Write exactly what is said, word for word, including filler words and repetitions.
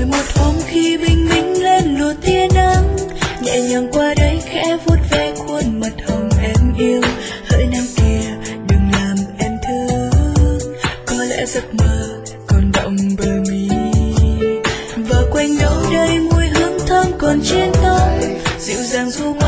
một hôm khi bình minh lên lùa tia nắng, nhẹ nhàng qua đây khẽ vuốt ve khuôn mặt hồng em yêu. Hỡi nắng kia đừng làm em thức, có lẽ giấc mơ còn đọng bờ mi, và quanh đâu đây mùi hương thơm còn trên tóc dịu dàng du